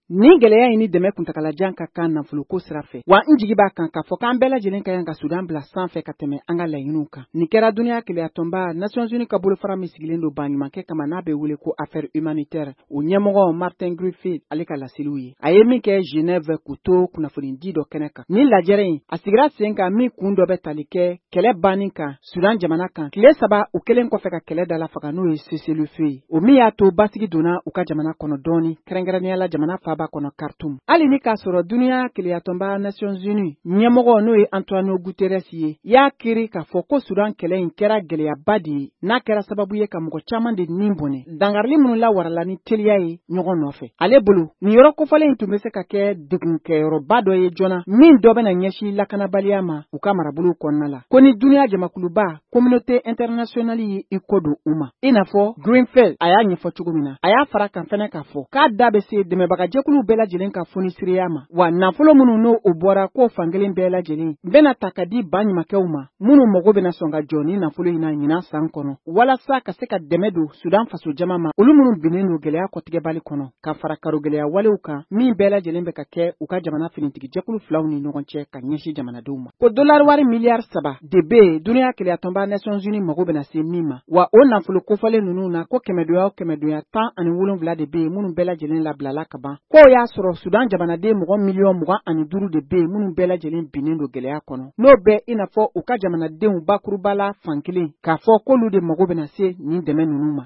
Ni gɛlɛya in ni dɛmɛ kuntagalajan ka kan nafolo ko sira fɛ. Wa n jigi b'a kan k'a fɔ k'an bɛɛ lajɛlen ka yan ka Sudan bila sanfɛ ka tɛmɛ an ka laɲiniw kan. Nin kɛra duniya kelenya tɔnba Nations Unies ka bolofara min sigilen don baɲumankɛ kama n'a bɛ wele ko affaire humanitaire. O ɲɛmɔgɔ Martin Griffiths ale ka laseliw ye. A ye min kɛ Genève k'u to kunnafonidi dɔ kɛnɛ kan. Nin lajɛrɛ in a sigira sen kan min kun dɔ bɛ tali kɛ kɛlɛ banni kan Sudan jamana kan. Tile 3 u kelen kɔfɛ ka kɛlɛ dalafaga n'o ye cessez-le-feu ye. O min y'a to basigi donna u ka jamana kɔnɔ dɔɔni kɛrɛnkɛrɛnnenya la jamana faaba kɔnɔ Khartoum. Hali ni k'a sɔrɔ duniya kelenya tɔnba Nations Unies ɲɛmɔgɔ n'o ye Antonio Guterres ye y'a kiiri k'a fɔ ko Sudan kɛlɛ in kɛra gɛlɛyaba de ye n'a kɛra sababu ye ka mɔgɔ caman de nin bɔnɛ. Dangarili minnu lawarala ni teliya ye ɲɔgɔn nɔfɛ. Ale bolo nin yɔrɔ kofɔlen tun bɛ se ka kɛ degunkɛyɔrɔba dɔ ye joona min dɔ bɛna ɲɛsin lakanabaliya ma u ka marabolo kɔnɔna la. Ko ni duniya jamakuluba communauté internationale ye i ko don u ma. I n'a fɔ Greenfield a y'a ɲɛfɔ cogo min na. A y'a fara kan fɛnɛ k'a fɔ k'a da bɛ se dɛmɛbagajɛkulu bɛɛ lajɛlen ka fonisiriya ma. Wa nafolo minnu n'o o bɔra k'o fankelen bɛɛ lajɛlen bɛna ta ka di baɲumankɛw ma minnu mago bɛna sɔn ka jɔ ni nafolo in na ɲinan san kɔnɔ walasa ka se ka dɛmɛ don Sudan faso jama ma olu minnu binnen don gɛlɛya kɔtigɛbali kɔnɔ ka fara karo gɛlɛya walew kan min bɛɛ lajɛlen bɛ ka kɛ u ka jamana finitigijɛkulu filaw ni ɲɔgɔn cɛ ka ɲɛsin jamanadenw ma. Ko dollar wari miliyari 3 de bɛ yen duniya kelenya tɔnba Nations Unies mago bɛna se min ma wa o nafolo kofɔlen ninnu na ko kɛmɛdonya 17 de bɛ yen minnu bɛɛ lajɛlen labilala ka ban. K'o y'a sɔrɔ Sudan jamanaden mɔgɔ miliyɔn 25 de bɛ yen minnu bɛɛ lajɛlen binnen don gɛlɛya kɔnɔ. N'o bɛ i n'a fɔ u ka jamanadenw bakurubala fankelen k'a fɔ k'olu de mago bɛna se nin dɛmɛ ninnu ma.